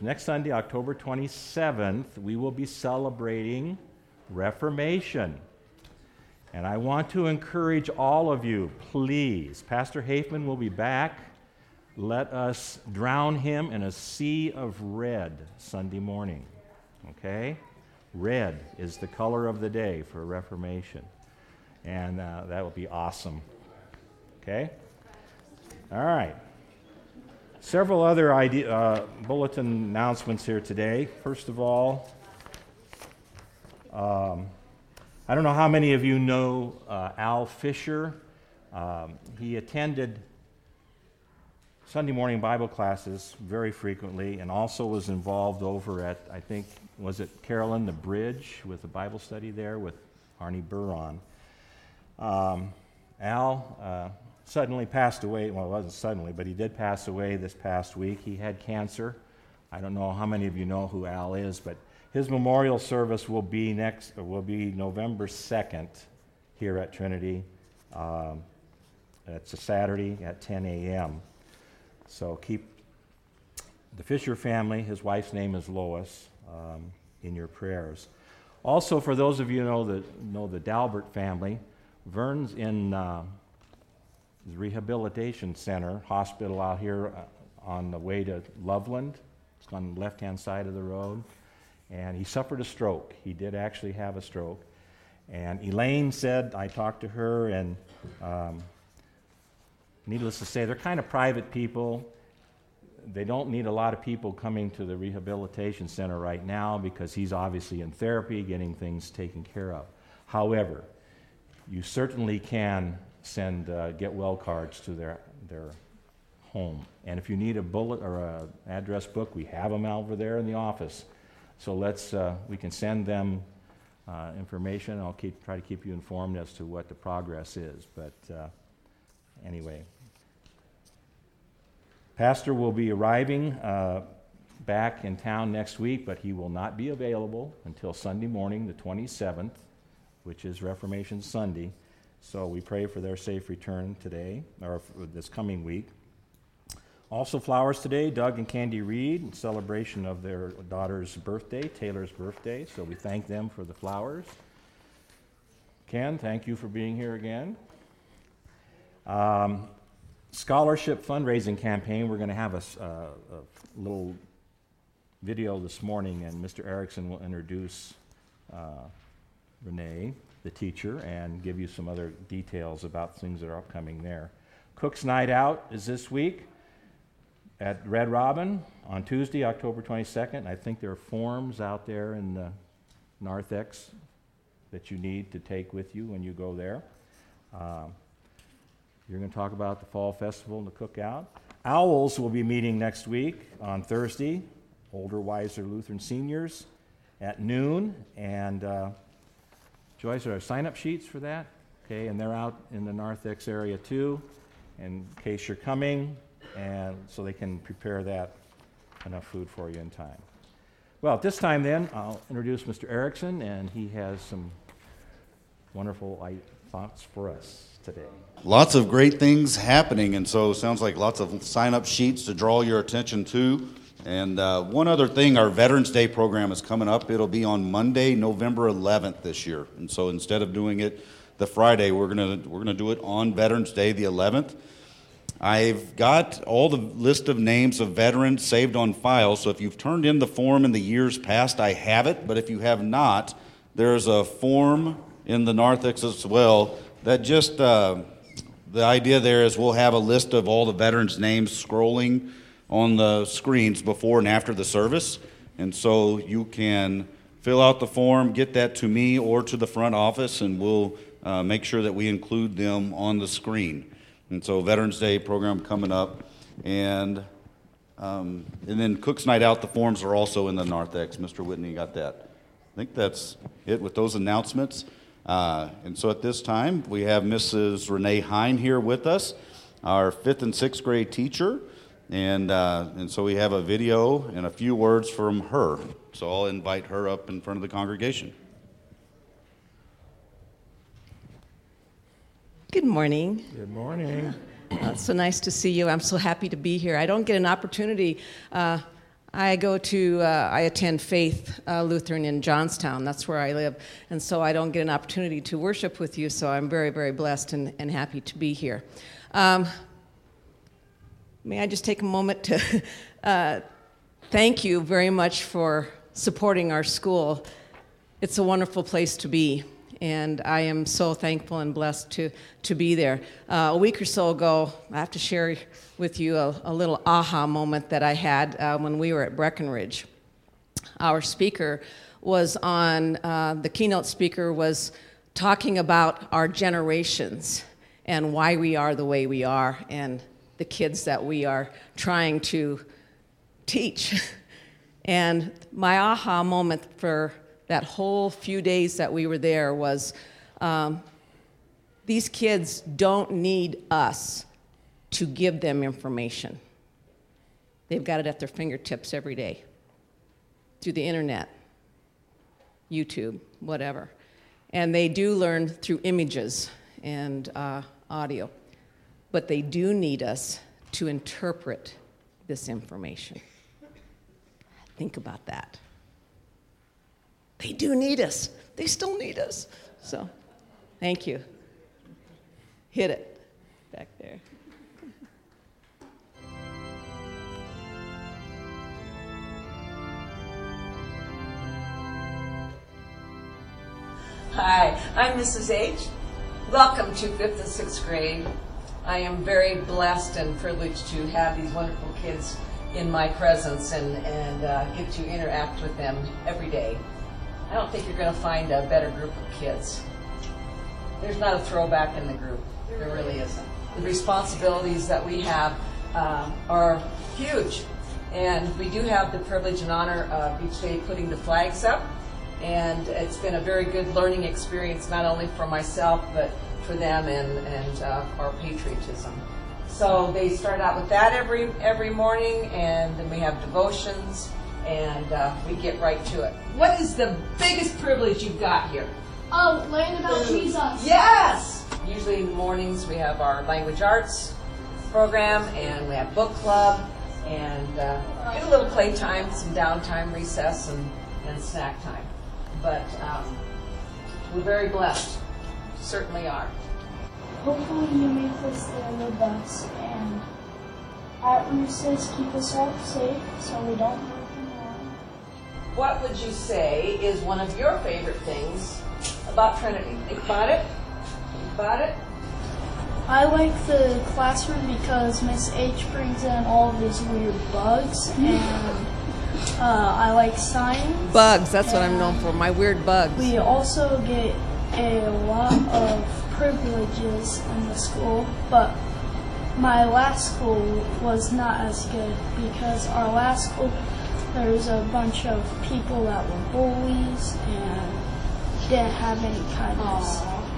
Next Sunday, October 27th, we will be celebrating Reformation. And I want to encourage all of you, please, Pastor Hafman will be back. Let us drown him in a sea of red Sunday morning, okay? Red is the color of the day for Reformation, and that will be awesome, okay? All right. Several other bulletin announcements here today. First of all, I don't know how many of you know Al Fisher. He attended Sunday morning Bible classes very frequently and also was involved over at, I think, was it Carolyn the Bridge with the Bible study there with Arnie Buron. Al suddenly passed away. Well, it wasn't suddenly, but he did pass away this past week. He had cancer. I don't know how many of you know who Al is, but his memorial service will be November 2nd here at Trinity. It's a Saturday at 10 a.m. So keep the Fisher family, his wife's name is Lois, in your prayers. Also, for those of you who know the Dalbert family, Vern's in the rehabilitation center, hospital out here on the way to Loveland. It's on the left-hand side of the road. And he suffered a stroke. He did actually have a stroke. And Elaine said, I talked to her, and needless to say, they're kind of private people. They don't need a lot of people coming to the rehabilitation center right now because he's obviously in therapy, getting things taken care of. However, you certainly can send get well cards to their home. And if you need a bullet or an address book, we have them over there in the office. So we can send them information. I'll try to keep you informed as to what the progress is. But anyway, Pastor will be arriving back in town next week, but he will not be available until Sunday morning, the 27th, which is Reformation Sunday. So we pray for their safe return today, or for this coming week. Also flowers today, Doug and Candy Reed, in celebration of their daughter's birthday, Taylor's birthday. So we thank them for the flowers. Ken, thank you for being here again. Scholarship fundraising campaign, we're going to have a little video this morning, and Mr. Erickson will introduce Renee, the teacher, and give you some other details about things that are upcoming there. Cook's Night Out is this week at Red Robin on Tuesday, October 22nd. I think there are forms out there in the narthex that you need to take with you when you go there. You're going to talk about the Fall Festival and the Cookout. Owls will be meeting next week on Thursday, Older, Wiser Lutheran Seniors at noon. And Joyce, are there sign-up sheets for that? Okay, and they're out in the narthex area too, in case you're coming, and so they can prepare enough food for you in time. Well, at this time then, I'll introduce Mr. Erickson, and he has some wonderful thoughts for us today. Lots of great things happening, and so it sounds like lots of sign-up sheets to draw your attention to. And one other thing, our Veterans Day program is coming up. It'll be on Monday, November 11th this year. And so instead of doing it the Friday, we're gonna do it on Veterans Day, the 11th. I've got all the list of names of veterans saved on file, so if you've turned in the form in the years past, I have it. But if you have not, there's a form in the narthex as well that just, the idea there is we'll have a list of all the veterans' names scrolling on the screens before and after the service. And so you can fill out the form, get that to me or to the front office, and we'll make sure that we include them on the screen. And so Veterans Day program coming up. And then Cook's Night Out, the forms are also in the narthex. Mr. Whitney got that. I think that's it with those announcements. And so at this time, we have Mrs. Renee Hine here with us, our 5th and 6th grade teacher. And so we have a video and a few words from her. So I'll invite her up in front of the congregation. Good morning. Good morning. It's so nice to see you. I'm so happy to be here. I don't get an opportunity. I attend Faith Lutheran in Johnstown. That's where I live. And so I don't get an opportunity to worship with you, so I'm very, very blessed and happy to be here. May I just take a moment to thank you very much for supporting our school. It's a wonderful place to be, and I am so thankful and blessed to be there. A week or so ago, I have to share with you a little aha moment that I had when we were at Breckenridge. Our speaker was the keynote speaker was talking about our generations and why we are the way we are and the kids that we are trying to teach. And my aha moment for that whole few days that we were there was these kids don't need us to give them information. They've got it at their fingertips every day through the internet, YouTube, whatever. And they do learn through images and audio. But they do need us to interpret this information. Think about that. They do need us. They still need us. So, thank you. Hit it back there. Hi, I'm Mrs. H. Welcome to 5th and 6th grade. I am very blessed and privileged to have these wonderful kids in my presence and get to interact with them every day. I don't think you're going to find a better group of kids. There's not a throwback in the group. There really isn't. The responsibilities that we have are huge. And we do have the privilege and honor of each day putting the flags up. And it's been a very good learning experience, not only for myself, but for them and our patriotism. So they start out with that every morning, and then we have devotions, and we get right to it. What is the biggest privilege you've got here? Oh, learn about Jesus. Yes! Usually in the mornings we have our language arts program, and we have book club, and get a little playtime, some downtime, recess, and snack time. But we're very blessed. Certainly are. Hopefully you make this day with us, and at recess keep us all safe so we don't hurt anyone. What would you say is one of your favorite things about Trinity? Think about it. Think about it. I like the classroom because Miss H brings in all of these weird bugs, and I like science. Bugs, that's what I'm known for, my weird bugs. We also get a lot of privileges in the school, but my last school was not as good because our last school, there was a bunch of people that were bullies and didn't have any kindness.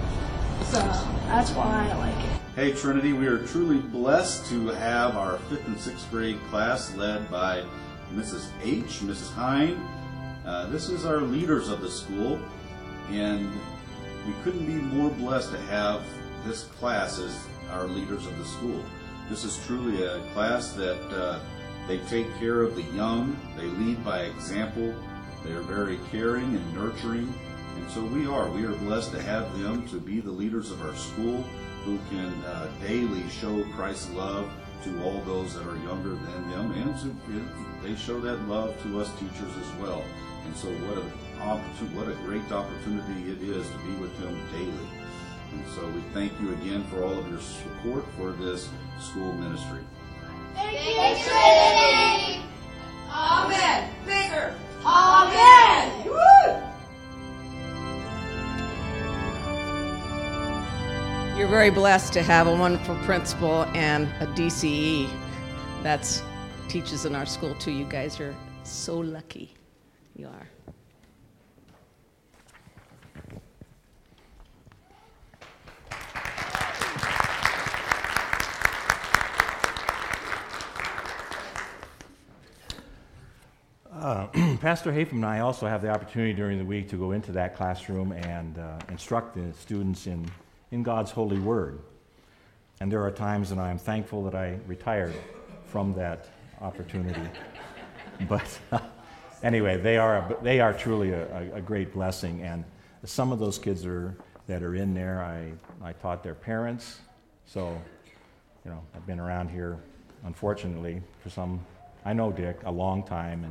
So that's why I like it. Hey Trinity, we are truly blessed to have our 5th and 6th grade class led by Mrs. H, Mrs. Hine. This is our leaders of the school, and we couldn't be more blessed to have this class as our leaders of the school. This is truly a class that they take care of the young, they lead by example, they are very caring and nurturing, and so we are blessed to have them to be the leaders of our school who can daily show Christ's love to all those that are younger than them, and they show that love to us teachers as well. And so what a great opportunity it is to be with them daily. And so we thank you again for all of your support for this school ministry. Thank you, Trinity! Amen. Bigger. Amen! Woo! You're very blessed to have a wonderful principal and a DCE that teaches in our school too. You guys are so lucky. You are. Pastor Hafen and I also have the opportunity during the week to go into that classroom and instruct the students in God's holy word. And there are times when I am thankful that I retired from that opportunity. But anyway, they are truly a great blessing. And some of those kids that are in there, I taught their parents. So, I've been around here, unfortunately, I know Dick, a long time.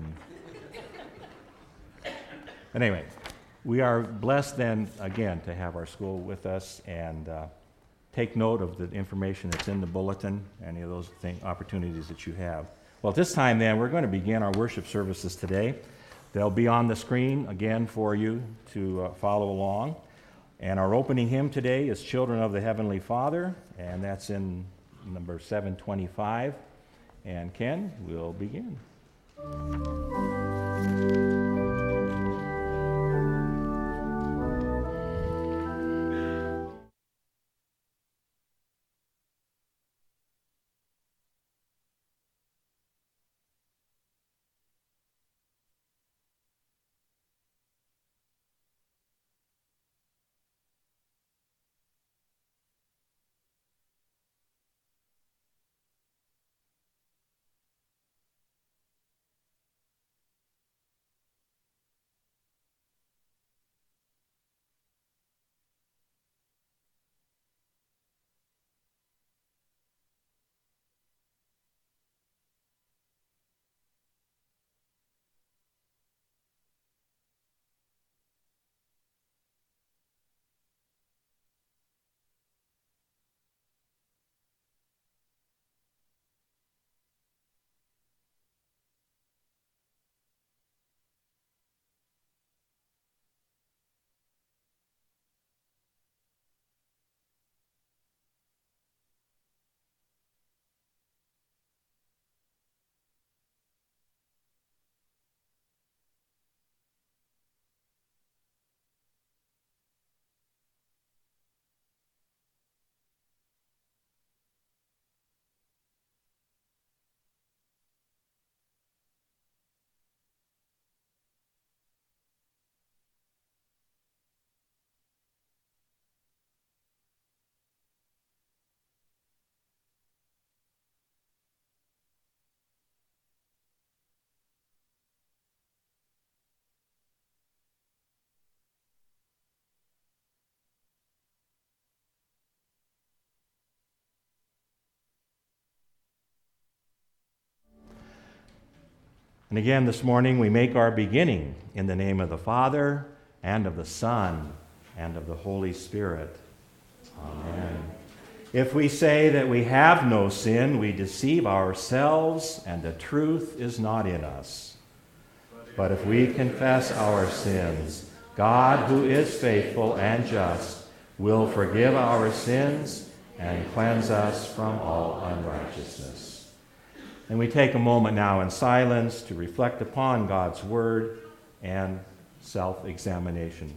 And anyway, we are blessed then, again, to have our school with us, and take note of the information that's in the bulletin, any of those opportunities that you have. Well, at this time then, we're going to begin our worship services today. They'll be on the screen again for you to follow along. And our opening hymn today is Children of the Heavenly Father, and that's in number 725. And Ken will begin. And again, this morning, we make our beginning in the name of the Father, and of the Son, and of the Holy Spirit. Amen. If we say that we have no sin, we deceive ourselves, and the truth is not in us. But if we confess our sins, God, who is faithful and just, will forgive our sins and cleanse us from all unrighteousness. And we take a moment now in silence to reflect upon God's word and self-examination.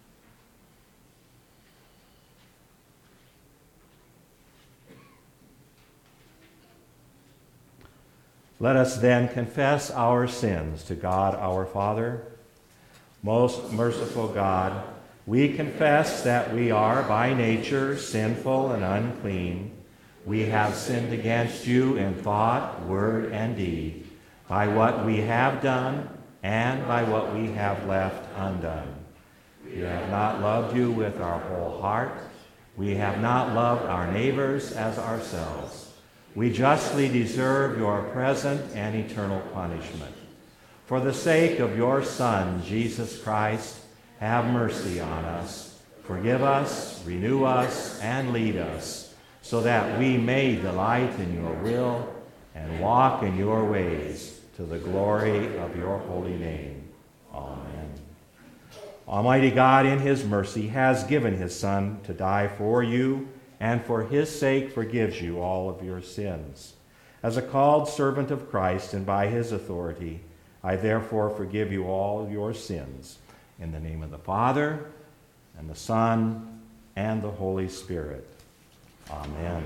Let us then confess our sins to God our Father. Most merciful God, we confess that we are by nature sinful and unclean. We have sinned against you in thought, word, and deed, by what we have done and by what we have left undone. We have not loved you with our whole heart. We have not loved our neighbors as ourselves. We justly deserve your present and eternal punishment. For the sake of your Son, Jesus Christ, have mercy on us. Forgive us, renew us, and lead us, so that we may delight in your will and walk in your ways to the glory of your holy name. Amen. Almighty God, in his mercy, has given his Son to die for you, and for his sake forgives you all of your sins. As a called servant of Christ and by his authority, I therefore forgive you all your sins. In the name of the Father, and the Son, and the Holy Spirit. Amen.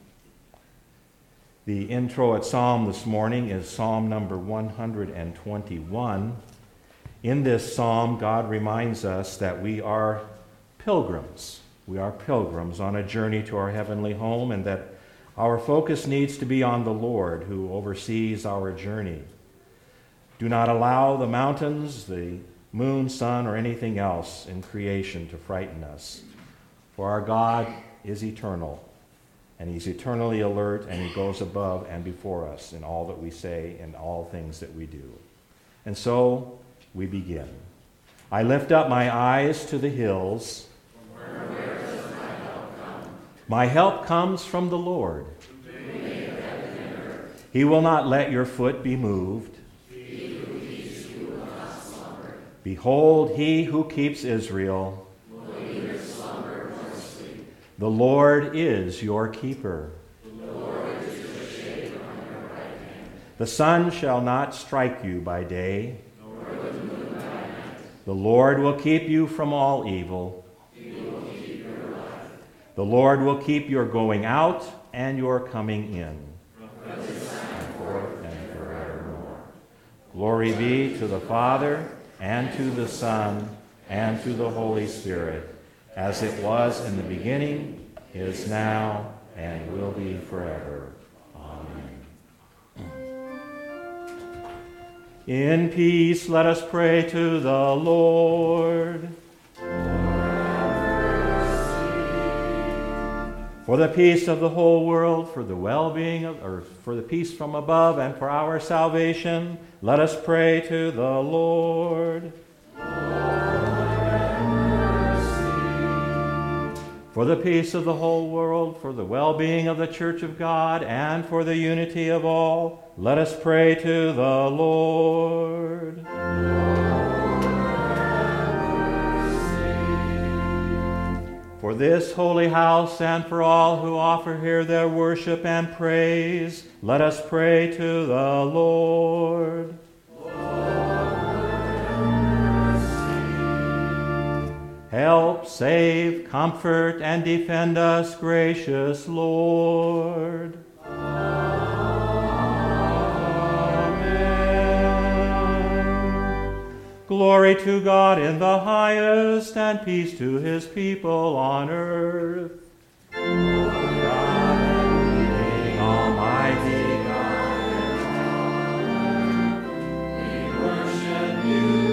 The introit psalm this morning is Psalm number 121. In this psalm, God reminds us that we are pilgrims. We are pilgrims on a journey to our heavenly home, and that our focus needs to be on the Lord who oversees our journey. Do not allow the mountains, the moon, sun, or anything else in creation to frighten us. For our God is eternal, and he's eternally alert, and he goes above and before us in all that we say and all things that we do. And so we begin. I lift up my eyes to the hills. Where does my help come? My help comes from the Lord. Who made heaven and earth. He will not let your foot be moved. He who keeps you will not slumber. Behold, he who keeps Israel will neither slumber nor sleep. The Lord is your keeper. The Lord is your shade on your right hand. The sun shall not strike you by day. The Lord will keep you from all evil. He will keep your life. The Lord will keep your going out and your coming in. From this time forth and forevermore. Glory be to the Father, and to the Son, and to the Holy Spirit, as it was in the beginning, is now, and will be forever. In peace, let us pray to the Lord. For the peace of the whole world, for the well-being of, or for the peace from above, and for our salvation, let us pray to the Lord. For the peace of the whole world, for the well-being of the Church of God, and for the unity of all, let us pray to the Lord. For this holy house and for all who offer here their worship and praise, let us pray to the Lord. Help, save, comfort, and defend us, gracious Lord. Amen. Glory to God in the highest, and peace to his people on earth. God, Almighty God, we worship you.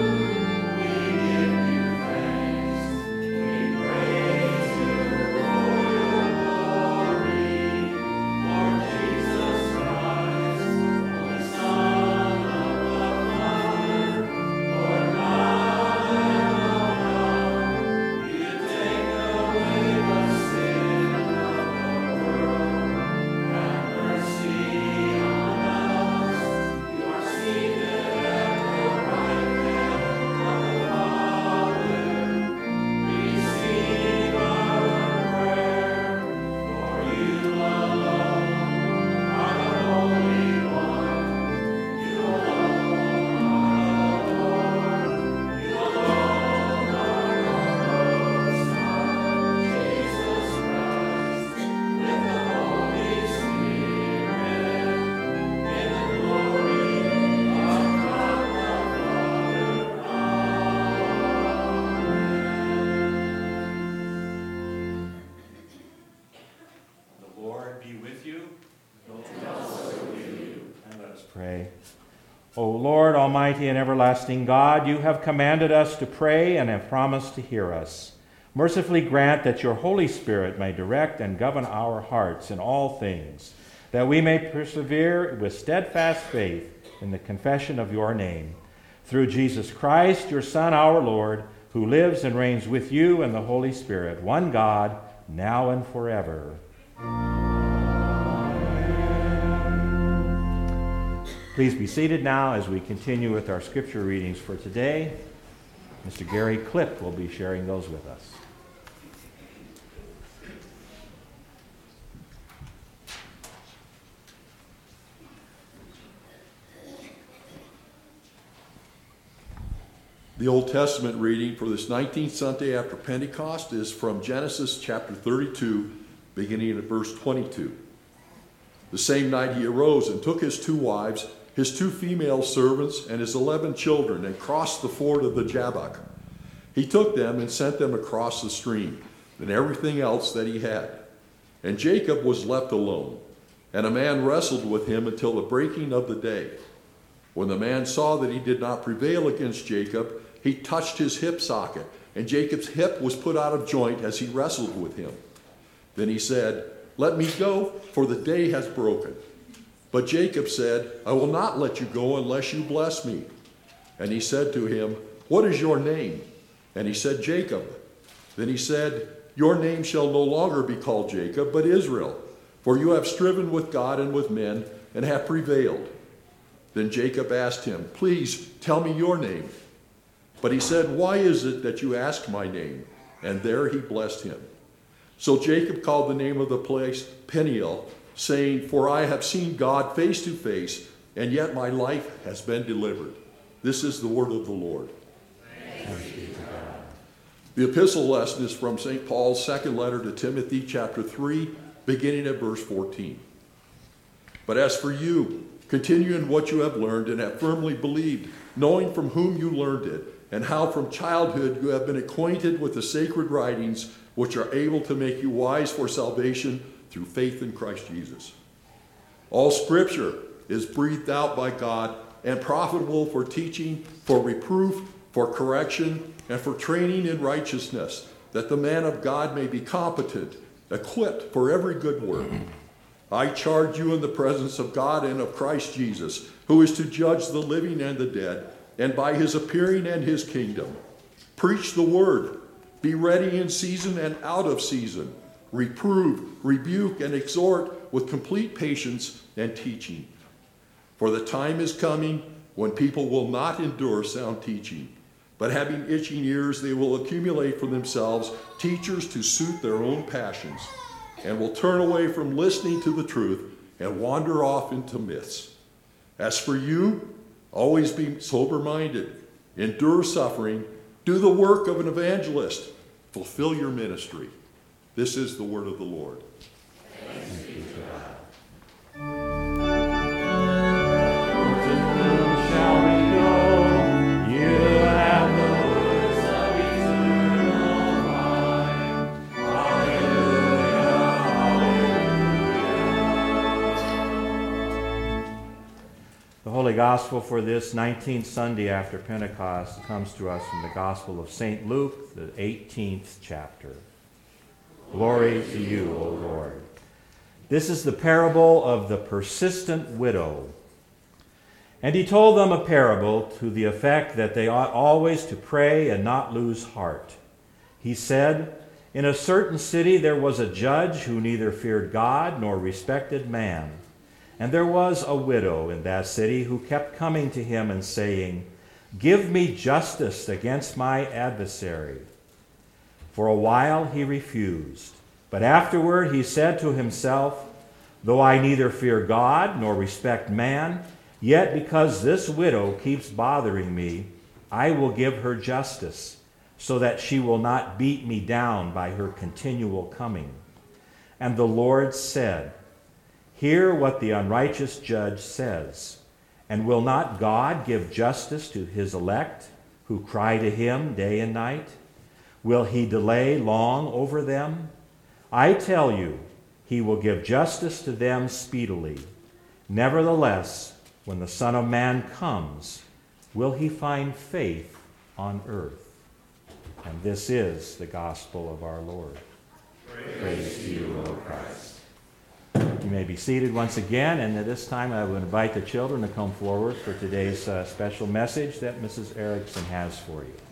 O Lord, Almighty and everlasting God, you have commanded us to pray and have promised to hear us. Mercifully grant that your Holy Spirit may direct and govern our hearts in all things, that we may persevere with steadfast faith in the confession of your name. Through Jesus Christ, your Son, our Lord, who lives and reigns with you and the Holy Spirit, one God, now and forever. Please be seated now as we continue with our scripture readings for today. Mr. Gary Klipp will be sharing those with us. The Old Testament reading for this 19th Sunday after Pentecost is from Genesis chapter 32, beginning at verse 22. The same night he arose and took his 2 wives, his 2 female servants, and his 11 children, and crossed the ford of the Jabbok. He took them and sent them across the stream, and everything else that he had. And Jacob was left alone, and a man wrestled with him until the breaking of the day. When the man saw that he did not prevail against Jacob, he touched his hip socket, and Jacob's hip was put out of joint as he wrestled with him. Then he said, "Let me go, for the day has broken." But Jacob said, "I will not let you go unless you bless me." And he said to him, "What is your name?" And he said, "Jacob." Then he said, "Your name shall no longer be called Jacob, but Israel, for you have striven with God and with men, and have prevailed." Then Jacob asked him, "Please tell me your name." But he said, "Why is it that you ask my name?" And there he blessed him. So Jacob called the name of the place Peniel, saying, "For I have seen God face to face, and yet my life has been delivered." This is the word of the Lord. Thanks be to God. The epistle lesson is from St. Paul's second letter to Timothy, chapter 3, beginning at verse 14. "But as for you, continue in what you have learned and have firmly believed, knowing from whom you learned it, and how from childhood you have been acquainted with the sacred writings, which are able to make you wise for salvation through faith in Christ Jesus. All Scripture is breathed out by God and profitable for teaching, for reproof, for correction, and for training in righteousness, that the man of God may be competent, equipped for every good work. I charge you in the presence of God and of Christ Jesus, who is to judge the living and the dead, and by his appearing and his kingdom. Preach the word. Be ready in season and out of season. Reprove, rebuke, and exhort with complete patience and teaching. For the time is coming when people will not endure sound teaching, but having itching ears, they will accumulate for themselves teachers to suit their own passions, and will turn away from listening to the truth and wander off into myths. As for you, always be sober-minded, endure suffering, do the work of an evangelist, fulfill your ministry. This is the word of the Lord. Thanks be to God. To whom shall we go? You have the words of eternal life. Hallelujah, hallelujah. The Holy Gospel for this 19th Sunday after Pentecost comes to us from the Gospel of St. Luke, the 18th chapter. Glory to you, O Lord. This is the parable of the persistent widow. And he told them a parable to the effect that they ought always to pray and not lose heart. He said, "In a certain city there was a judge who neither feared God nor respected man. And there was a widow in that city who kept coming to him and saying, 'Give me justice against my adversary.' For a while he refused, but afterward he said to himself, 'Though I neither fear God nor respect man, yet because this widow keeps bothering me, I will give her justice, so that she will not beat me down by her continual coming.' And the Lord said, 'Hear what the unrighteous judge says. And will not God give justice to his elect, who cry to him day and night? Will he delay long over them? I tell you, he will give justice to them speedily. Nevertheless, when the Son of Man comes, will he find faith on earth?' And this is the gospel of our Lord. Praise to you, O Christ." You may be seated once again, and at this time I would invite the children to come forward for today's special message that Mrs. Erickson has for you.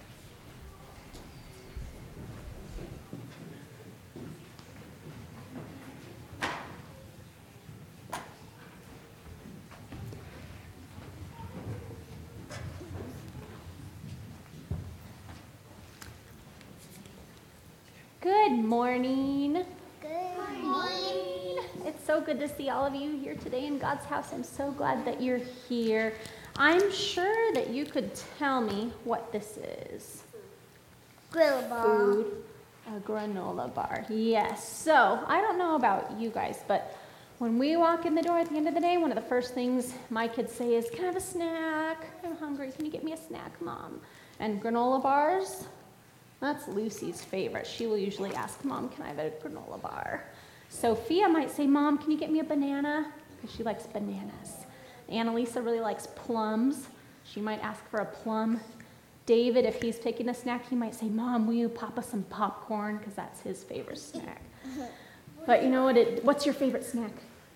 Good morning. Good morning. It's so good to see all of you here today in God's house. I'm so glad that you're here. I'm sure that you could tell me what this is. Granola bar. Food. A granola bar. Yes. So, I don't know about you guys, but when we walk in the door at the end of the day, one of the first things my kids say is, "Can I have a snack? I'm hungry. Can you get me a snack, Mom?" And granola bars, that's Lucy's favorite. She will usually ask, "Mom, can I have a granola bar?" Sophia might say, "Mom, can you get me a banana?" Because she likes bananas. Annalisa really likes plums. She might ask for a plum. David, if he's taking a snack, he might say, Mom, will you pop us some popcorn? Because that's his favorite snack. But you know what? What's your favorite snack?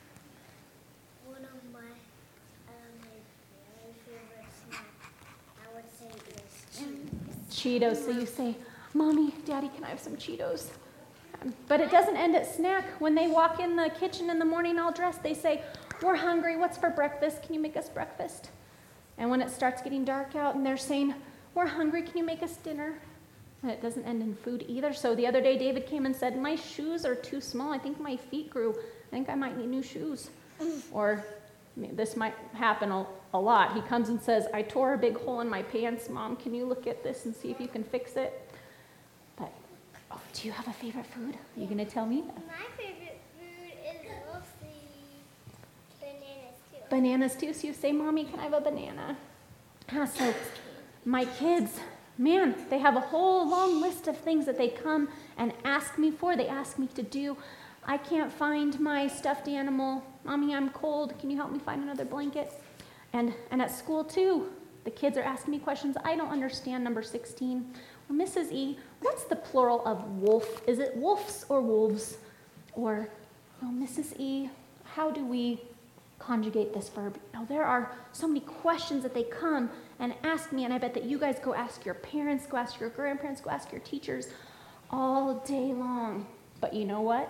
One of my very favorite snacks, I would say, is Cheetos. So you say, Mommy, Daddy, can I have some Cheetos? But it doesn't end at snack. When they walk in the kitchen in the morning all dressed, they say, we're hungry. What's for breakfast? Can you make us breakfast? And when it starts getting dark out and they're saying, we're hungry. Can you make us dinner? And it doesn't end in food either. So the other day, David came and said, my shoes are too small. I think my feet grew. I think I might need new shoes. Or this might happen a lot. He comes and says, I tore a big hole in my pants. Mom, can you look at this and see if you can fix it? But, do you have a favorite food? Are you going to tell me? My favorite food is mostly bananas too. Bananas too. So you say, Mommy, can I have a banana? So my kids, man, they have a whole long list of things that they come and ask me for. They ask me to do. I can't find my stuffed animal. Mommy, I'm cold. Can you help me find another blanket? And at school too, the kids are asking me questions I don't understand. Number 16. Well, Mrs. E, what's the plural of wolf? Is it wolves or wolves? Or, Mrs. E, how do we conjugate this verb? There are so many questions that they come and ask me, and I bet that you guys go ask your parents, go ask your grandparents, go ask your teachers all day long. But you know what?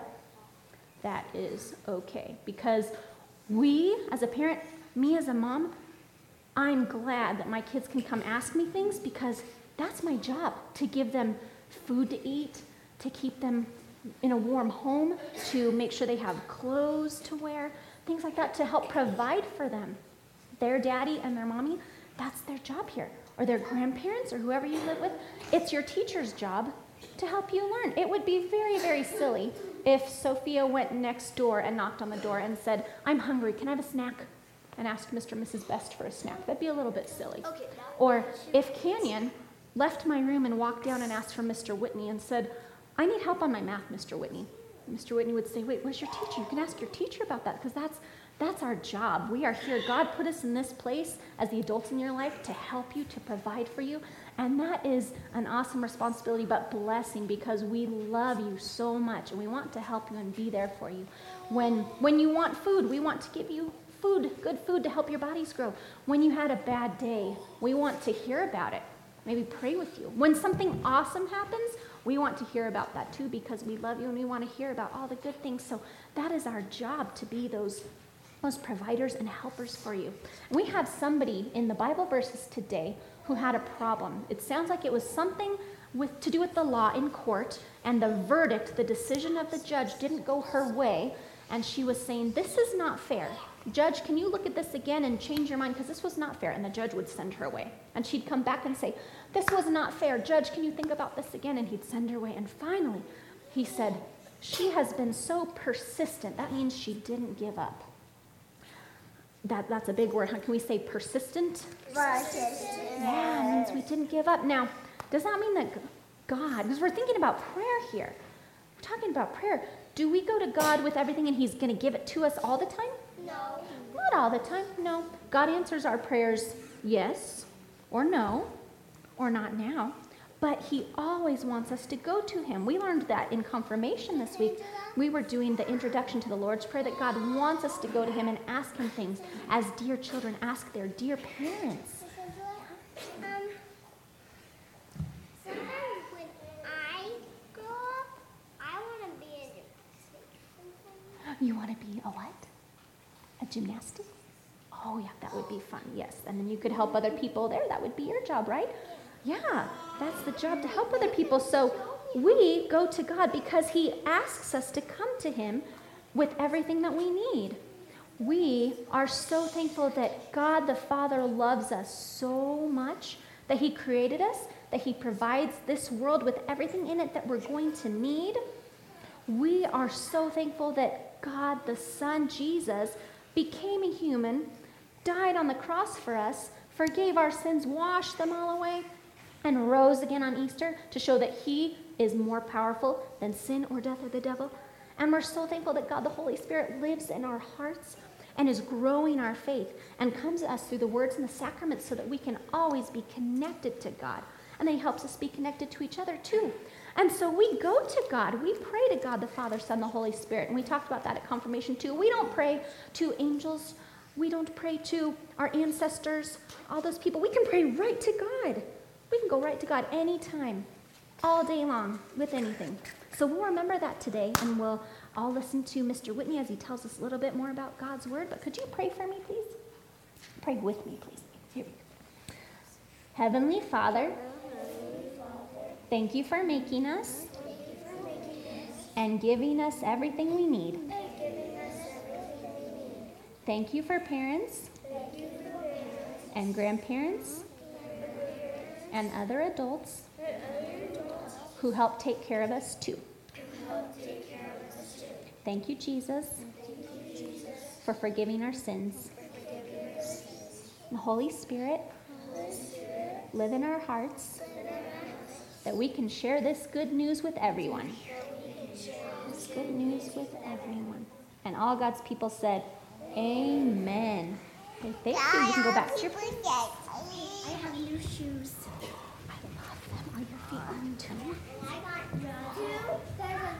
That is okay, because we, as a parent, me as a mom, I'm glad that my kids can come ask me things, because that's my job, to give them food to eat, to keep them in a warm home, to make sure they have clothes to wear, things like that, to help provide for them. Their daddy and their mommy, that's their job here. Or their grandparents or whoever you live with, it's your teacher's job to help you learn. It would be very, very silly if Sophia went next door and knocked on the door and said, I'm hungry, can I have a snack? And asked Mr. and Mrs. Best for a snack. That'd be a little bit silly. Okay, Or if Canyon left my room and walked down and asked for Mr. Whitney and said, I need help on my math, Mr. Whitney. Mr. Whitney would say, wait, where's your teacher? You can ask your teacher about that, because that's our job. We are here. God put us in this place as the adults in your life to help you, to provide for you. And that is an awesome responsibility, but blessing, because we love you so much and we want to help you and be there for you. When you want food, we want to give you food, good food to help your bodies grow. When you had a bad day, we want to hear about it. Maybe pray with you. When something awesome happens, we want to hear about that too, because we love you and we want to hear about all the good things. So that is our job, to be those providers and helpers for you. And we have somebody in the Bible verses today who had a problem. It sounds like it was something to do with the law in court, and the verdict, the decision of the judge didn't go her way, and she was saying, this is not fair. Judge, can you look at this again and change your mind, because this was not fair? And the judge would send her away. And she'd come back and say, this was not fair. Judge, can you think about this again? And he'd send her away. And finally, he said, she has been so persistent. That means she didn't give up. That's a big word, huh? Can we say persistent? Persistent. Yeah, it means we didn't give up. Now, does that mean that God, because we're thinking about prayer here. We're talking about prayer. Do we go to God with everything and he's going to give it to us all the time? No. Not all the time, no. God answers our prayers yes or no or not now, but he always wants us to go to him. We learned that in confirmation this week. We were doing the introduction to the Lord's Prayer, that God wants us to go to him and ask him things as dear children ask their dear parents. Sometimes when I grow up, I want to be a gymnast. You want to be a what? A gymnastics? Oh, yeah, that would be fun, yes. And then you could help other people there. That would be your job, right? Yeah, that's the job, to help other people. So we go to God because he asks us to come to him with everything that we need. We are so thankful that God the Father loves us so much, that he created us, that he provides this world with everything in it that we're going to need. We are so thankful that God the Son, Jesus, became a human, died on the cross for us, forgave our sins, washed them all away, and rose again on Easter to show that he is more powerful than sin or death or the devil. And we're so thankful that God the Holy Spirit lives in our hearts. and is growing our faith and comes to us through the words and the sacraments so that we can always be connected to God. And then he helps us be connected to each other too. And so we go to God. We pray to God, the Father, Son, the Holy Spirit. And we talked about that at confirmation too. We don't pray to angels. We don't pray to our ancestors, all those people. We can pray right to God. We can go right to God anytime, all day long, with anything. So we'll remember that today, and we'll all listen to Mr. Whitney as he tells us a little bit more about God's Word. But could you pray for me, please? Pray with me, please. Here we go. Heavenly Father, thank you for making us and giving us everything we need. Thank you for parents and grandparents and other adults who help take care of us too. Thank you, Jesus, for forgiving our sins. The Holy Spirit, live in our hearts that we can share this good news with everyone. This good news with everyone. And all God's people said, Amen. Okay, thank you. You can go back to your place. I have new shoes. I love them. Are your feet on too? I got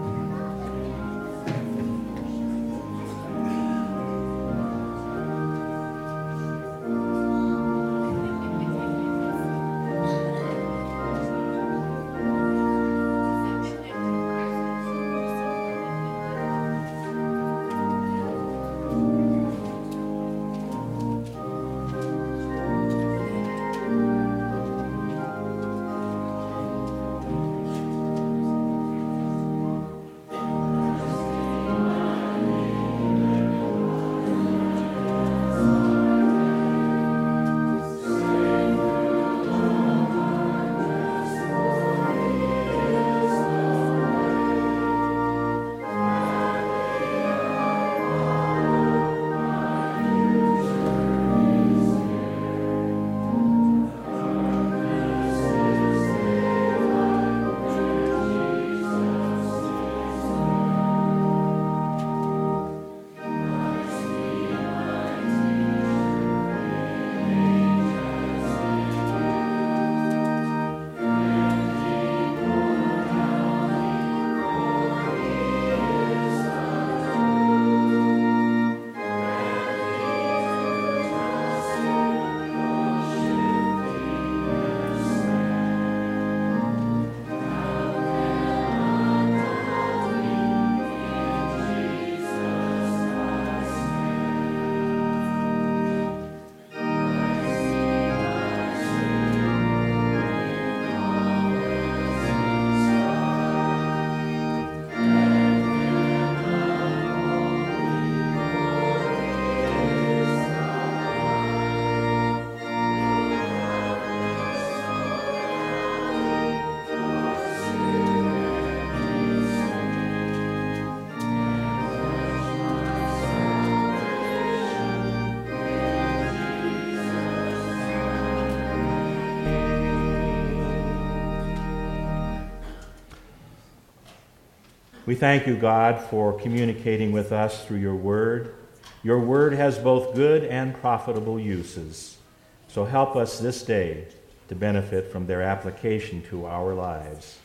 We thank you, God, for communicating with us through your word. Your word has both good and profitable uses. So help us this day to benefit from their application to our lives.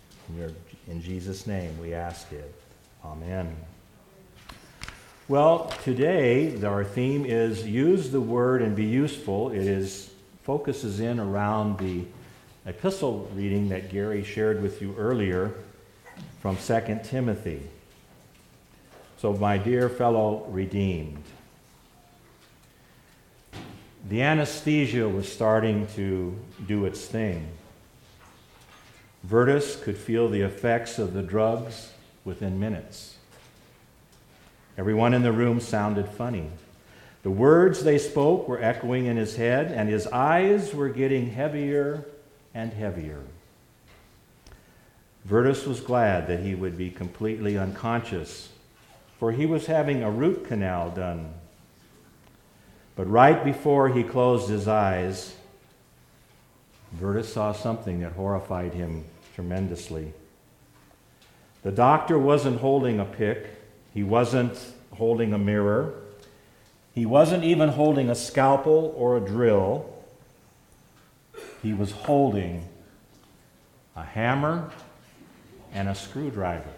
In Jesus' name we ask it. Amen. Well, today our theme is use the word and be useful. It focuses in around the epistle reading that Gary shared with you earlier from 2 Timothy. So, my dear fellow redeemed, the anesthesia was starting to do its thing. Vertus could feel the effects of the drugs within minutes. Everyone in the room sounded funny. The words they spoke were echoing in his head, and his eyes were getting heavier and heavier. Vertus was glad that he would be completely unconscious, for he was having a root canal done. But right before he closed his eyes, Vertus saw something that horrified him tremendously. The doctor wasn't holding a pick. He wasn't holding a mirror. He wasn't even holding a scalpel or a drill. He was holding a hammer and a screwdriver.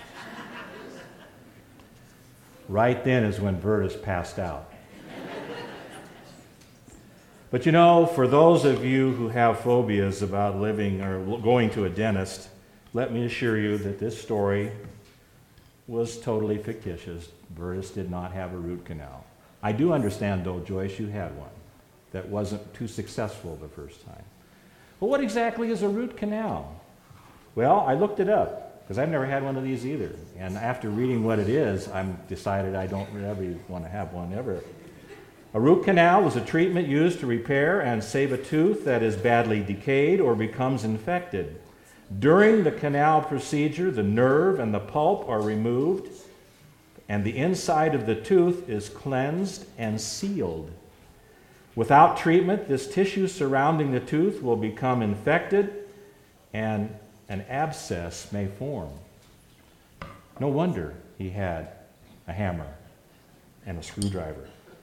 Right then is when Vertus passed out. But you know, for those of you who have phobias about living or going to a dentist, let me assure you that this story was totally fictitious. Vertus did not have a root canal. I do understand, though, Joyce, you had one that wasn't too successful the first time. But what exactly is a root canal? Well, I looked it up because I've never had one of these either. And after reading what it is, I've decided I don't ever want to have one ever. A root canal is a treatment used to repair and save a tooth that is badly decayed or becomes infected. During the canal procedure, the nerve and the pulp are removed, and the inside of the tooth is cleansed and sealed. Without treatment, this tissue surrounding the tooth will become infected, and an abscess may form. No wonder he had a hammer and a screwdriver.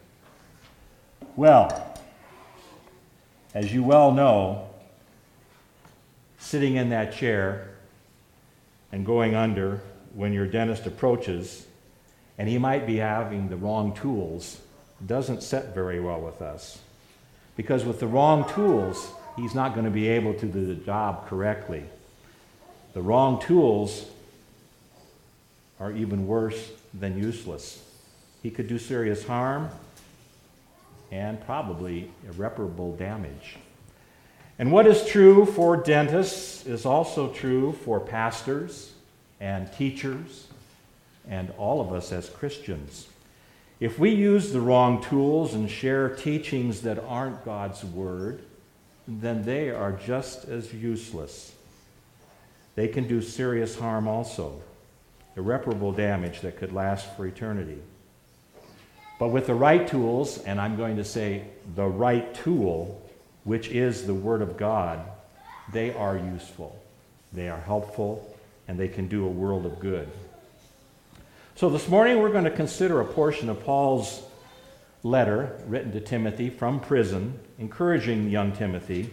Well, as you well know, sitting in that chair and going under when your dentist approaches, and he might be having the wrong tools, doesn't set very well with us. Because with the wrong tools, he's not going to be able to do the job correctly. The wrong tools are even worse than useless. He could do serious harm and probably irreparable damage. And what is true for dentists is also true for pastors and teachers and all of us as Christians. If we use the wrong tools and share teachings that aren't God's word, then they are just as useless. They can do serious harm also, irreparable damage that could last for eternity. But with the right tools, and I'm going to say the right tool, which is the Word of God, they are useful, they are helpful, and they can do a world of good. So this morning we're going to consider a portion of Paul's letter written to Timothy from prison, encouraging young Timothy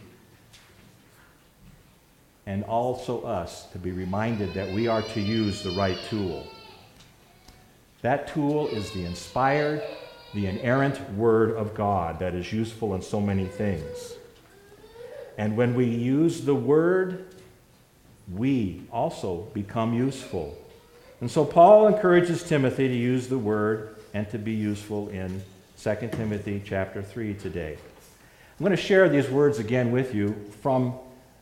and also us to be reminded that we are to use the right tool. That tool is the inspired, the inerrant Word of God that is useful in so many things. And when we use the Word, we also become useful. And so Paul encourages Timothy to use the Word and to be useful in 2 Timothy chapter 3 today. I'm going to share these words again with you from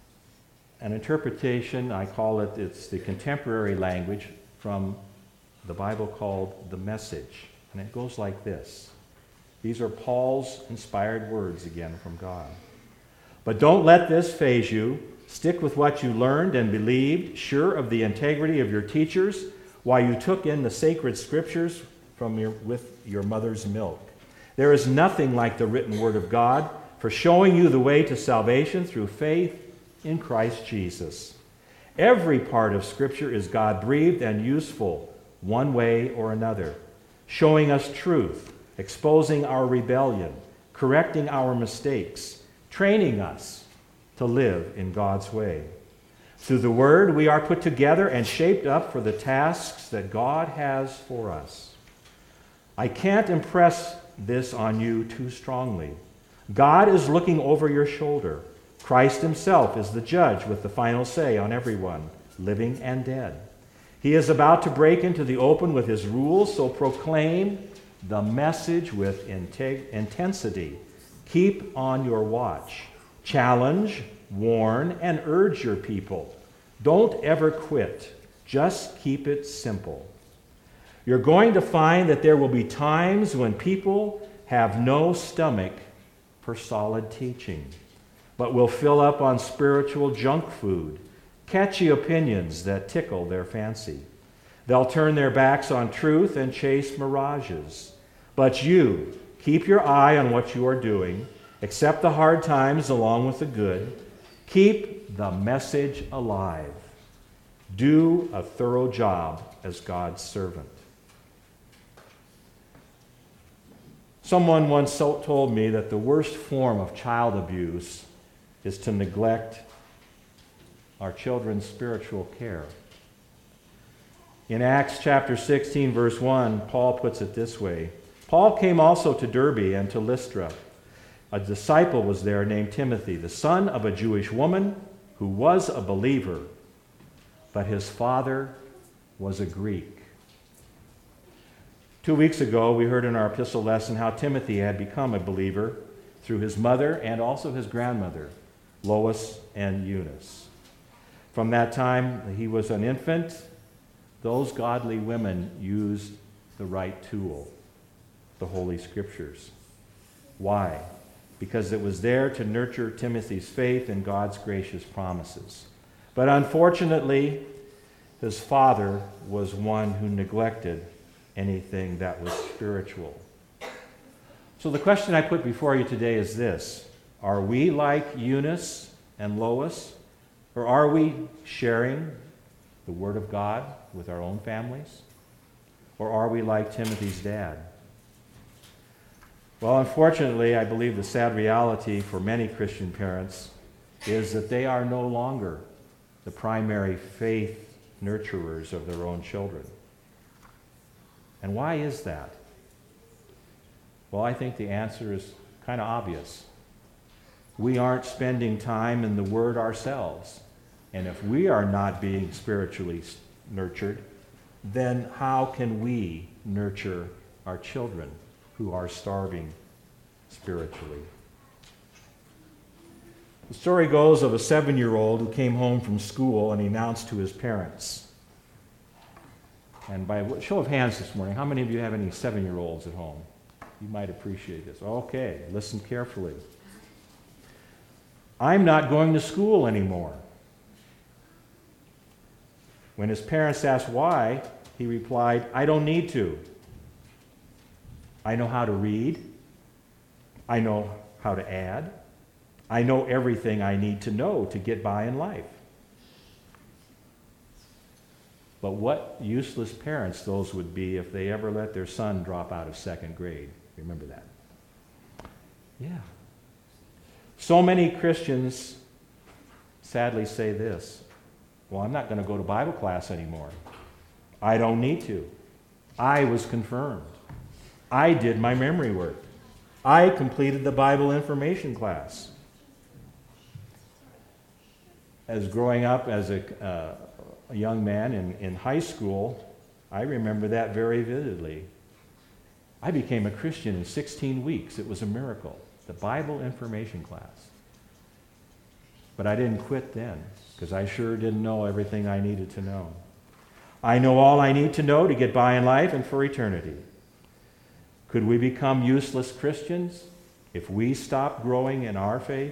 an interpretation, I call it, it's the contemporary language from the Bible called the Message. And it goes like this. These are Paul's inspired words again from God. But don't let this faze you. Stick with what you learned and believed, sure of the integrity of your teachers, while you took in the sacred scriptures with your mother's milk. There is nothing like the written word of God for showing you the way to salvation through faith in Christ Jesus. Every part of Scripture is God-breathed and useful, one way or another, showing us truth, exposing our rebellion, correcting our mistakes, training us to live in God's way. Through the Word, we are put together and shaped up for the tasks that God has for us. I can't impress this on you too strongly. God is looking over your shoulder. Christ himself is the judge with the final say on everyone, living and dead. He is about to break into the open with his rules, so proclaim the message with intensity. Keep on your watch. Challenge, warn, and urge your people. Don't ever quit. Just keep it simple. You're going to find that there will be times when people have no stomach for solid teaching, but will fill up on spiritual junk food, catchy opinions that tickle their fancy. They'll turn their backs on truth and chase mirages. But you, keep your eye on what you are doing, accept the hard times along with the good, keep the message alive. Do a thorough job as God's servant. Someone once told me that the worst form of child abuse is to neglect our children's spiritual care. In Acts chapter 16, verse 1, Paul puts it this way. Paul came also to Derbe and to Lystra. A disciple was there named Timothy, the son of a Jewish woman who was a believer, but his father was a Greek. 2 weeks ago, we heard in our epistle lesson how Timothy had become a believer through his mother and also his grandmother, Lois and Eunice. From that time, he was an infant. Those godly women used the right tool, the Holy Scriptures. Why? Because it was there to nurture Timothy's faith in God's gracious promises. But unfortunately, his father was one who neglected anything that was spiritual. So the question I put before you today is this: are we like Eunice and Lois, or are we sharing the Word of God with our own families? Or are we like Timothy's dad? Well, unfortunately, I believe the sad reality for many Christian parents is that they are no longer the primary faith nurturers of their own children. And why is that? Well, I think the answer is kind of obvious. We aren't spending time in the Word ourselves. And if we are not being spiritually nurtured, then how can we nurture our children who are starving spiritually? The story goes of a 7-year-old who came home from school and he announced to his parents. And by a show of hands this morning, how many of you have any 7-year-olds at home? You might appreciate this. Okay, listen carefully. I'm not going to school anymore. When his parents asked why, he replied, I don't need to. I know how to read. I know how to add. I know everything I need to know to get by in life. But what useless parents those would be if they ever let their son drop out of 2nd grade. Remember that? Yeah. So many Christians sadly say this: well, I'm not going to go to Bible class anymore. I don't need to. I was confirmed. I did my memory work. I completed the Bible information class. As growing up as a young man in high school, I remember that very vividly. I became a Christian in 16 weeks. It was a miracle. The Bible information class. But I didn't quit then, because I sure didn't know everything I needed to know. I know all I need to know to get by in life and for eternity. Could we become useless Christians if we stop growing in our faith?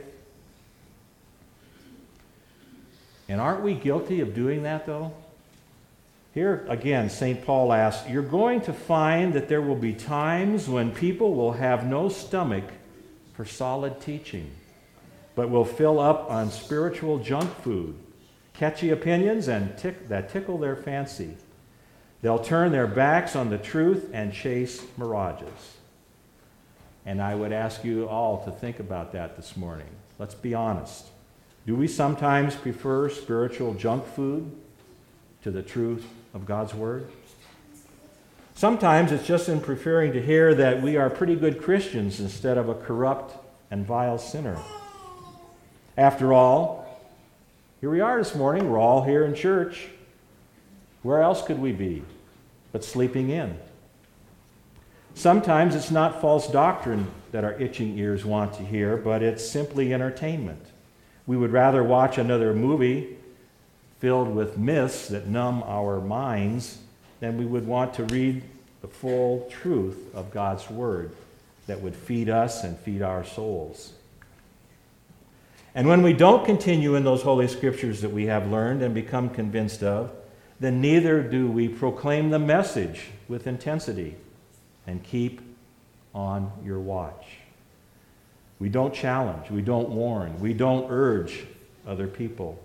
And aren't we guilty of doing that, though? Here again, St. Paul asks, you're going to find that there will be times when people will have no stomach for solid teaching, but will fill up on spiritual junk food, catchy opinions that tickle their fancy. They'll turn their backs on the truth and chase mirages. And I would ask you all to think about that this morning. Let's be honest. Do we sometimes prefer spiritual junk food to the truth of God's Word? Sometimes it's just in preferring to hear that we are pretty good Christians instead of a corrupt and vile sinner. After all, here we are this morning. We're all here in church. Where else could we be but sleeping in? Sometimes it's not false doctrine that our itching ears want to hear, but it's simply entertainment. We would rather watch another movie filled with myths that numb our minds than we would want to read the full truth of God's Word that would feed us and feed our souls. And when we don't continue in those Holy Scriptures that we have learned and become convinced of, then neither do we proclaim the message with intensity and keep on your watch. We don't challenge, we don't warn, we don't urge other people.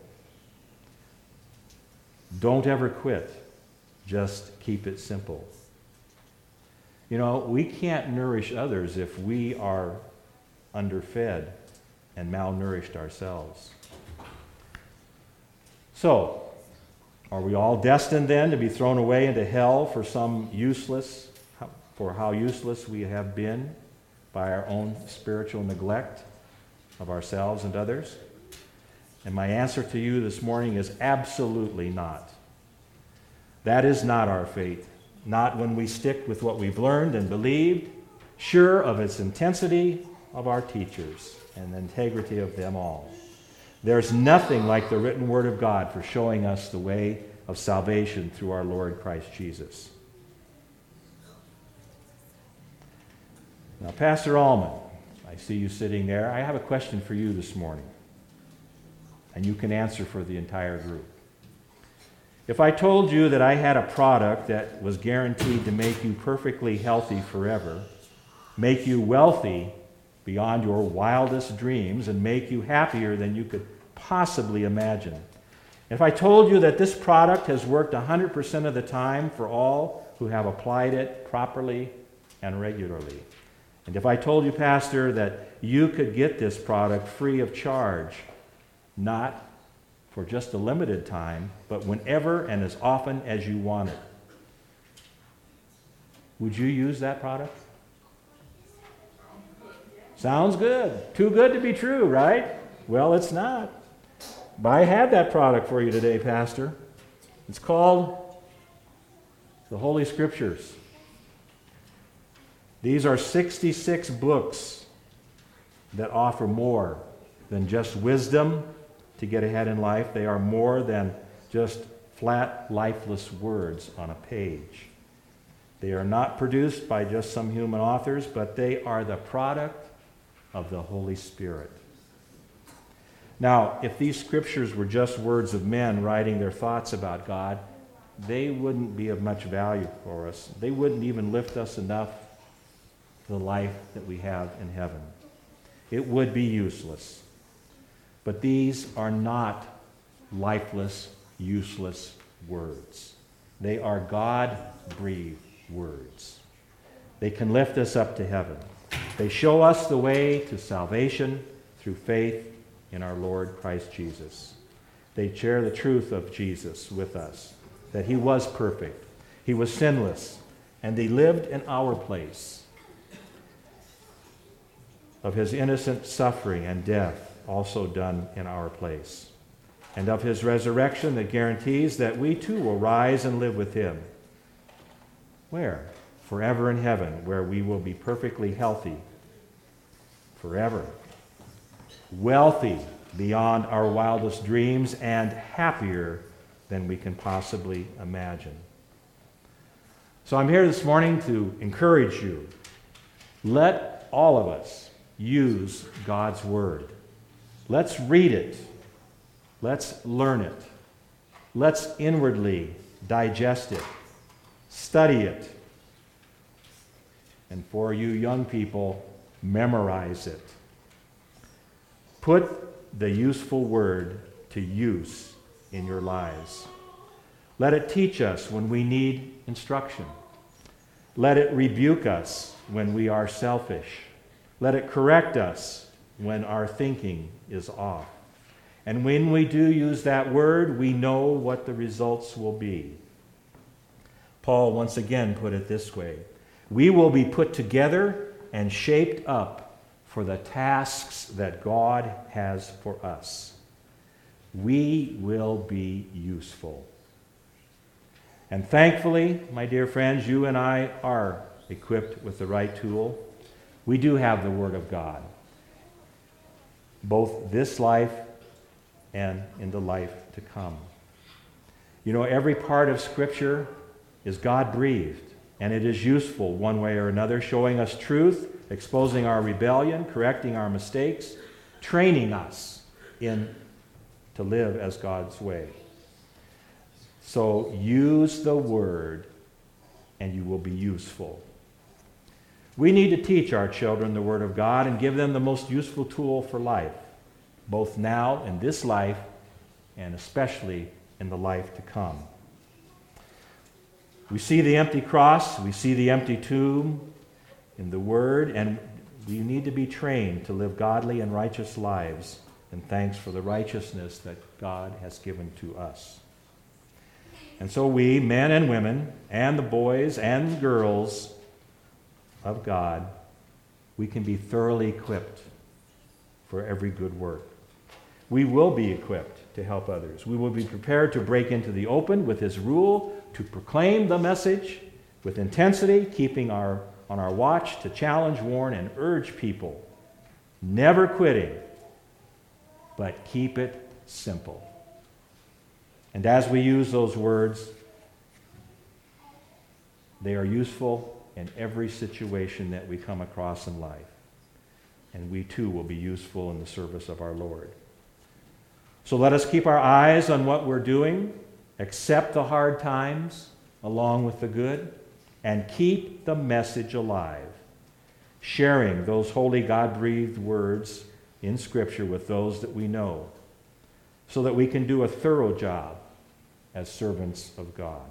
Don't ever quit. Just keep it simple. You know, we can't nourish others if we are underfed and malnourished ourselves. So, are we all destined then to be thrown away into hell for how useless we have been by our own spiritual neglect of ourselves and others? And my answer to you this morning is absolutely not. That is not our fate. Not when we stick with what we've learned and believed, sure of its intensity of our teachers and the integrity of them all. There's nothing like the written word of God for showing us the way of salvation through our Lord Christ Jesus. Now, Pastor Allman, I see you sitting there. I have a question for you this morning, and you can answer for the entire group. If I told you that I had a product that was guaranteed to make you perfectly healthy forever, make you wealthy beyond your wildest dreams, and make you happier than you could possibly imagine, if I told you that this product has worked 100% of the time for all who have applied it properly and regularly, and if I told you, Pastor, that you could get this product free of charge, not for just a limited time, but whenever and as often as you want it, would you use that product? Sounds good. Too good to be true, right? Well, it's not. But I have that product for you today, Pastor. It's called the Holy Scriptures. These are 66 books that offer more than just wisdom to get ahead in life. They are more than just flat, lifeless words on a page. They are not produced by just some human authors, but they are the product of the Holy Spirit. Now, if these scriptures were just words of men writing their thoughts about God, they wouldn't be of much value for us. They wouldn't even lift us enough to the life that we have in heaven. It would be useless. But these are not lifeless, useless words. They are God-breathed words. They can lift us up to heaven. They show us the way to salvation through faith in our Lord Christ Jesus. They share the truth of Jesus with us, that he was perfect, he was sinless, and he lived in our place, of his innocent suffering and death also done in our place, and of his resurrection that guarantees that we too will rise and live with him. Where? Forever in heaven, where we will be perfectly healthy forever, wealthy beyond our wildest dreams, and happier than we can possibly imagine. So I'm here this morning to encourage you. Let all of us use God's Word. Let's read it. Let's learn it. Let's inwardly digest it. Study it. And for you young people, memorize it. Put the useful Word to use in your lives. Let it teach us when we need instruction. Let it rebuke us when we are selfish. Let it correct us when our thinking is off. And when we do use that word, we know what the results will be. Paul once again put it this way: we will be put together and shaped up for the tasks that God has for us. We will be useful. And thankfully, my dear friends, you and I are equipped with the right tool. We do have the Word of God, both this life and in the life to come. You know, every part of Scripture is God-breathed, and it is useful one way or another, showing us truth, exposing our rebellion, correcting our mistakes, training us to live as God's way. So use the Word, and you will be useful. We need to teach our children the Word of God and give them the most useful tool for life, both now in this life and especially in the life to come. We see the empty cross, we see the empty tomb in the Word, and we need to be trained to live godly and righteous lives, and thanks for the righteousness that God has given to us. And so we, men and women, and the boys and girls of God, we can be thoroughly equipped for every good work. We will be equipped to help others. We will be prepared to break into the open with His rule, to proclaim the message with intensity, keeping on our watch to challenge, warn, and urge people, never quitting, but keep it simple. And as we use those words, they are useful in every situation that we come across in life. And we too will be useful in the service of our Lord. So let us keep our eyes on what we're doing, accept the hard times along with the good, and keep the message alive, sharing those holy God-breathed words in Scripture with those that we know, so that we can do a thorough job as servants of God.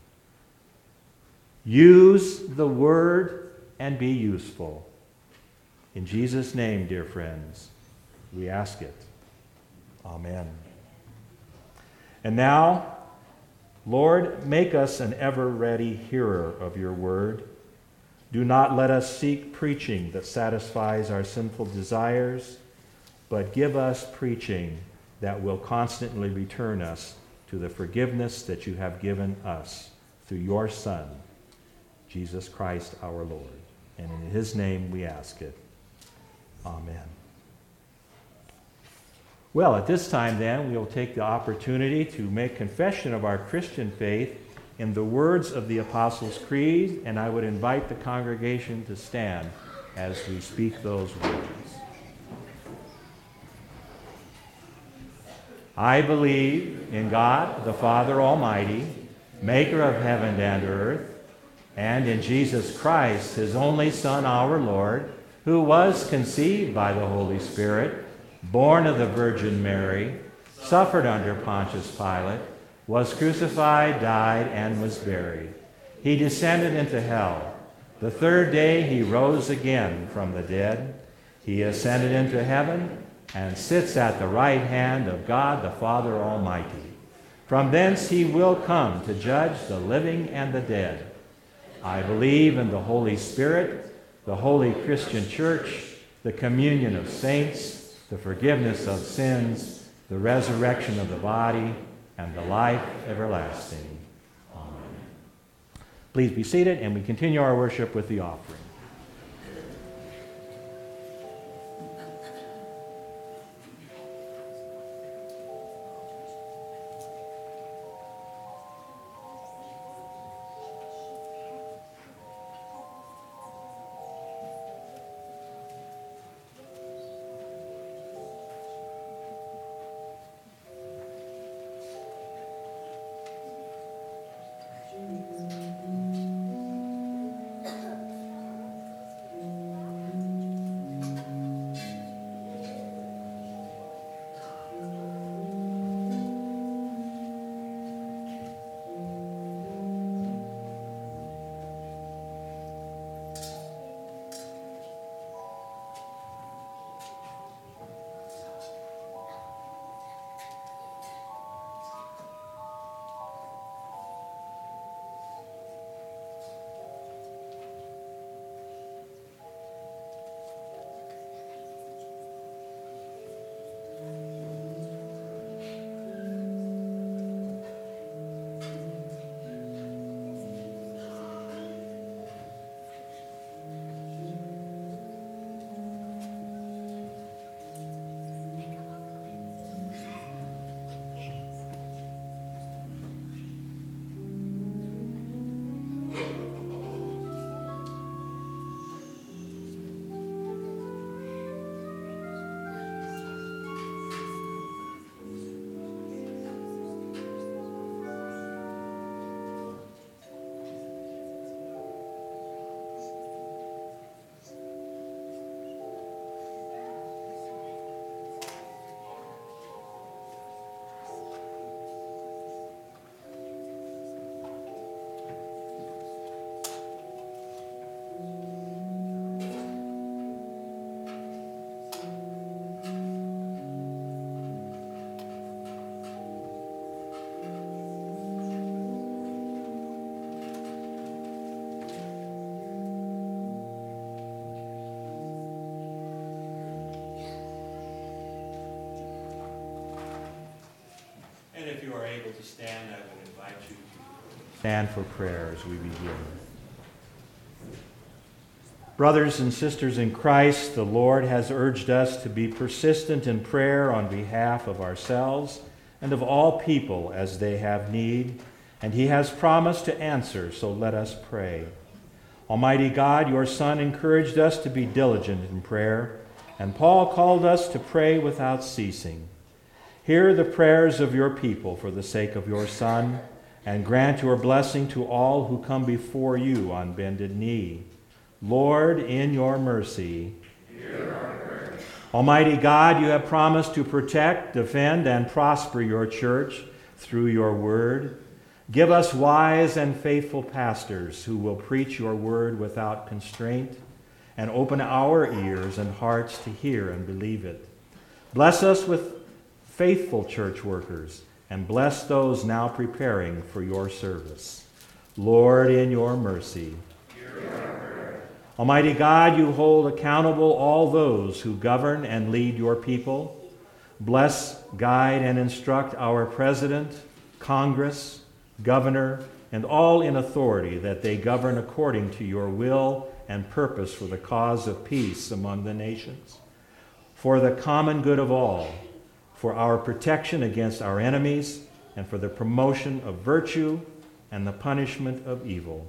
Use the Word and be useful. In Jesus' name, dear friends, we ask it. Amen. And now, Lord, make us an ever-ready hearer of your word. Do not let us seek preaching that satisfies our sinful desires, but give us preaching that will constantly return us to the forgiveness that you have given us through your Son, Jesus Christ our Lord. And in his name we ask it. Amen. Well, at this time then, we will take the opportunity to make confession of our Christian faith in the words of the Apostles' Creed, and I would invite the congregation to stand as we speak those words. I believe in God, the Father Almighty, maker of heaven and earth, and in Jesus Christ, his only Son, our Lord, who was conceived by the Holy Spirit, born of the Virgin Mary, suffered under Pontius Pilate, was crucified, died, and was buried. He descended into hell. The third day he rose again from the dead. He ascended into heaven and sits at the right hand of God the Father Almighty. From thence he will come to judge the living and the dead. I believe in the Holy Spirit, the holy Christian Church, the communion of saints, the forgiveness of sins, the resurrection of the body, and the life everlasting. Amen. Please be seated, and we continue our worship with the offering. able to stand, I would invite you to stand for prayer as we begin. Brothers and sisters in Christ, the Lord has urged us to be persistent in prayer on behalf of ourselves and of all people as they have need, and he has promised to answer, so let us pray. Almighty God, your Son encouraged us to be diligent in prayer, and Paul called us to pray without ceasing. Hear the prayers of your people for the sake of your Son, and grant your blessing to all who come before you on bended knee. Lord, in your mercy, hear our prayer. Almighty God, you have promised to protect, defend, and prosper your church through your word. Give us wise and faithful pastors who will preach your word without constraint, and open our ears and hearts to hear and believe it. Bless us with faithful church workers, and bless those now preparing for your service. Lord, in your mercy, hear our prayer. Almighty God, you hold accountable all those who govern and lead your people. Bless, guide, and instruct our president, Congress, governor, and all in authority, that they govern according to your will and purpose for the cause of peace among the nations, for the common good of all, for our protection against our enemies, and for the promotion of virtue and the punishment of evil.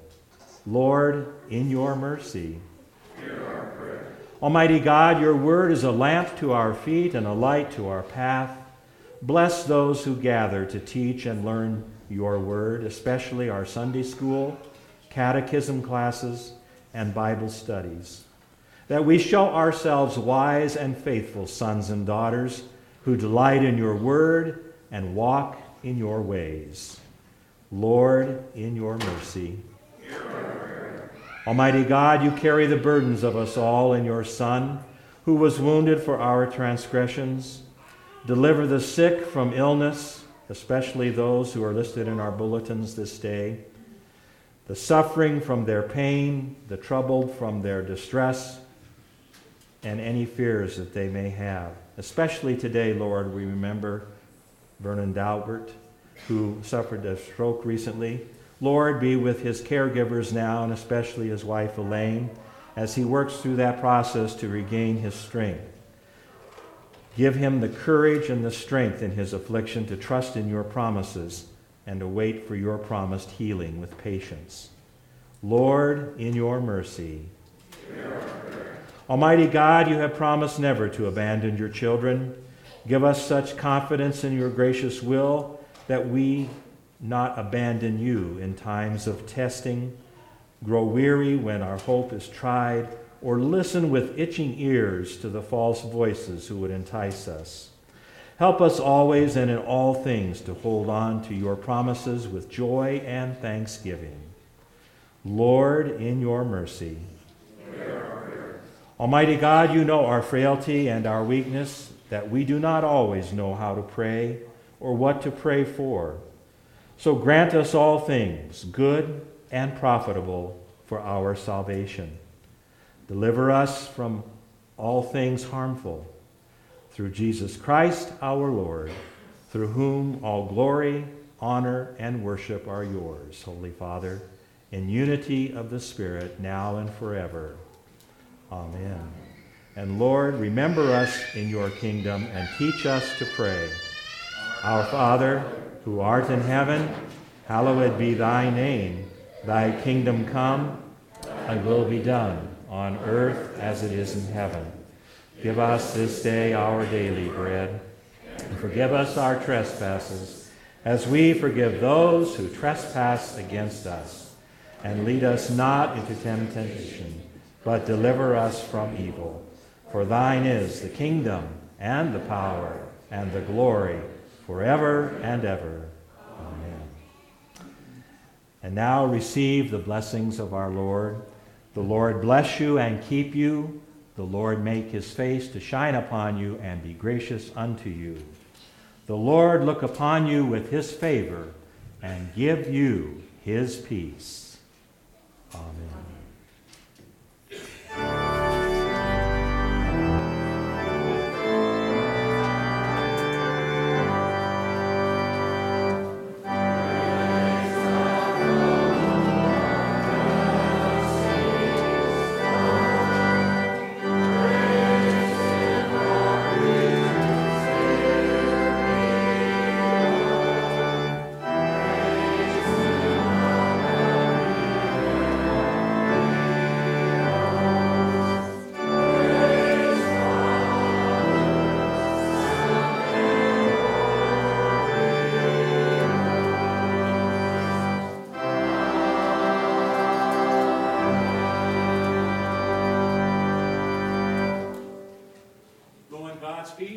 Lord, in your mercy, hear our prayer. Almighty God, your word is a lamp to our feet and a light to our path. Bless those who gather to teach and learn your word, especially our Sunday school, catechism classes, and Bible studies, that we show ourselves wise and faithful sons and daughters who delight in your word and walk in your ways. Lord, in your mercy, hear our prayer. Almighty God, you carry the burdens of us all in your Son, who was wounded for our transgressions. Deliver the sick from illness, especially those who are listed in our bulletins this day, the suffering from their pain, the troubled from their distress, and any fears that they may have. Especially today, Lord, we remember Vernon Daubert, who suffered a stroke recently. Lord, be with his caregivers now, and especially his wife Elaine, as he works through that process to regain his strength. Give him the courage and the strength in his affliction to trust in your promises and to wait for your promised healing with patience. Lord, in your mercy, hear our prayer. Almighty God, you have promised never to abandon your children. Give us such confidence in your gracious will that we not abandon you in times of testing, grow weary when our hope is tried, or listen with itching ears to the false voices who would entice us. Help us always and in all things to hold on to your promises with joy and thanksgiving. Lord, in your mercy, hear our prayer. Almighty God, you know our frailty and our weakness, that we do not always know how to pray or what to pray for. So grant us all things, good and profitable for our salvation. Deliver us from all things harmful. Through Jesus Christ our Lord, through whom all glory, honor, and worship are yours, Holy Father, in unity of the Spirit, now and forever. Amen. And Lord, remember us in your kingdom and teach us to pray. Our Father, who art in heaven, hallowed be thy name. Thy kingdom come, thy will be done, on earth as it is in heaven. Give us this day our daily bread, and forgive us our trespasses, as we forgive those who trespass against us. And lead us not into temptation, but deliver us from evil. For thine is the kingdom, and the power, and the glory, forever and ever. Amen. And now receive the blessings of our Lord. The Lord bless you and keep you. The Lord make his face to shine upon you and be gracious unto you. The Lord look upon you with his favor and give you his peace. Amen.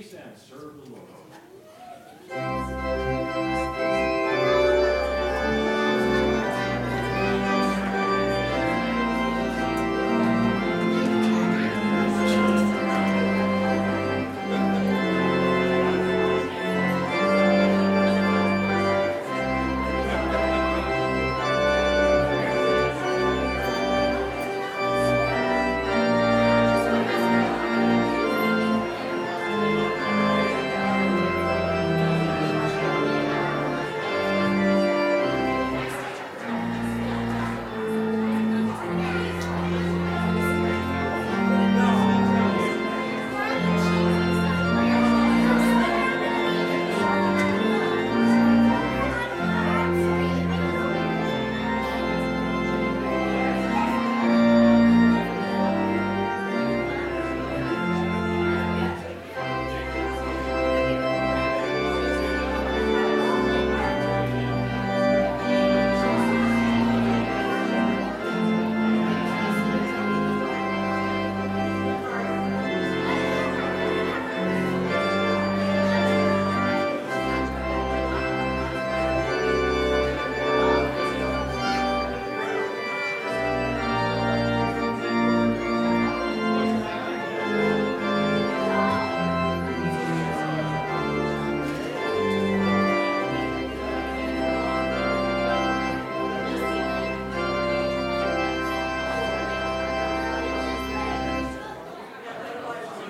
and serve the